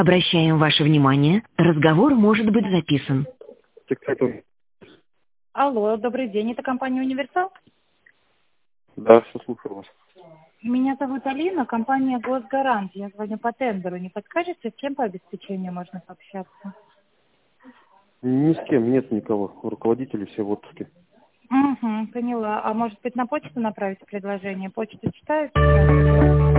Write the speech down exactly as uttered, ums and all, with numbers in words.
Обращаем ваше внимание, разговор может быть записан. Алло, добрый день, это компания «Универсал»? Да, все слушаю вас. Меня зовут Алина, компания «Госгарант». Я звоню по тендеру. Не подскажете, с кем по обеспечению можно пообщаться? Ни с кем нет никого. Руководители все в отпуске. Угу, поняла. А может быть на почту направить предложение? Почту читаете?